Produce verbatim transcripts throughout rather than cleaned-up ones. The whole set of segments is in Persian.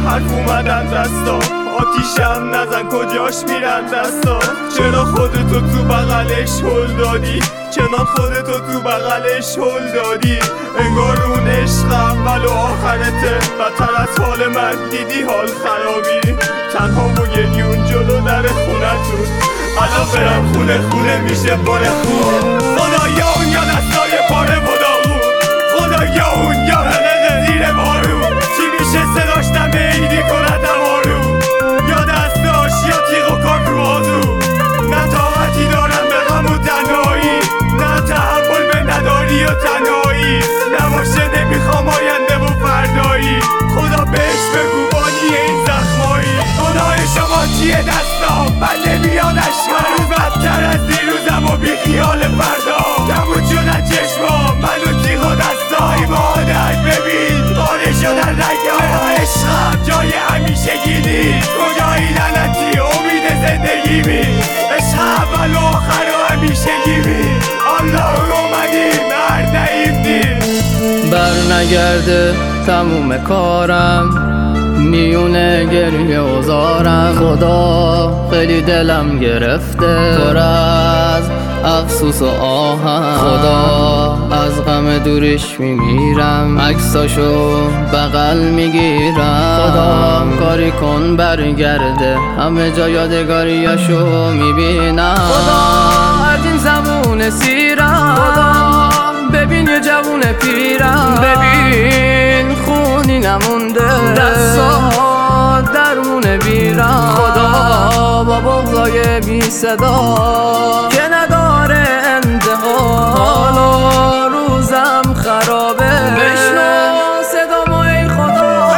حرف اومدن دستا، آتیشم نزن کجاش میرن دستا. چرا خودتو تو بغلش هل دادی، چنان خودتو تو بغلش هل دادی. انگار اون عشقم ولو آخرته، بدتر از حال من دیدی حال خرابی. تنها و گریون جلو در خونتون، الان برم خونه خونه میشه بار خون. خدایا اون یا دستای پاره و داغون، خدایا اون یا حلقه زیر بارون. چی میشه صداش دمه ایدی کندم آروم، یا دستاش یا تیغ و کاک رو آزو. نه طاقتی دارم به غم و تنهایی، نه تحمل به نداری و تنهایی. نباشه نمیخوام آینده و فردایی، خدا بهش بگو بانی این زخمایی. گناه شما چیه دستام، من نمیادش هنوز بدتر از دیروزم و بی خیال فردا. کمون شدن چشمام منو تیغ و دستای مادر ببین، باره شدن رگام عشقم جای همیشگی نیست. کجایی لعنتی امید زندگی می، عشق اول و آخر و همیشگی می. الله اومدیم هر نعیم دیم، بر نگرده تموم کارم، میونه گریه و زارم. خدا خیلی دلم گرفته پر از افسوس و آهم. خدا از غم دورش میمیرم، عکساشو بغل میگیرم. خدا کاری کن برگرده، همه جا یادگاریاشو میبینم. خدا از این زمون سیرم، خدا ببین یه جوون پیرم. ببین خونی نمونده، دستا درمون بیرم. خدا با بغضای بی صدا که نداره انتها، حالا روزم خرابه. بشنو صدامو ای خدا،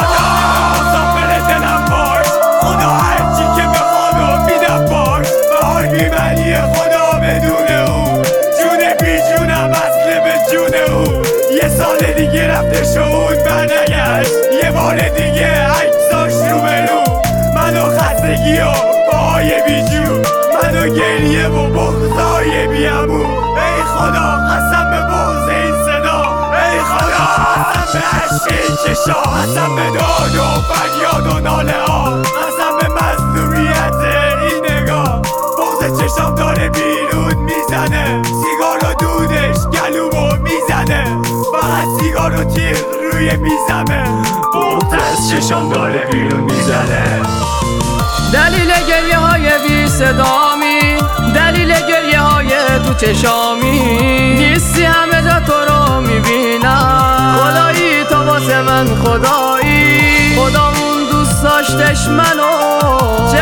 مسافر دلم باش. خدا هرچی که بخواد و میدم باش. بهار بیمنی خدا بدون او، جون بی جونم اصله به جون او. یه سال دیگه رفته شد برنگشت، یه بار دیگه عکساش رو برو. منو خستگی و باهای بی جون، منو گریه و بغضای بی امون. ای خدا قسم به بغض این صدا، ای خدا قسم به عشق این چشا، قسم به داد و فریاد و ناله ها، قسم به مظلومیت این نگاه. بغض چشام داره بیرون میزنه، سیگار و دودش گلومو میزنه. فقط سیگار و تیغ روی میزمه، بغض از چشام داره بیرون میزنه. دلیل گریه های بی صدامی، دلیل گریه های تو چشامی. نیستی همه جا تو رو میبینم، خدایی تو واسه من خدایی. خدامون دوست داشتش منو، چه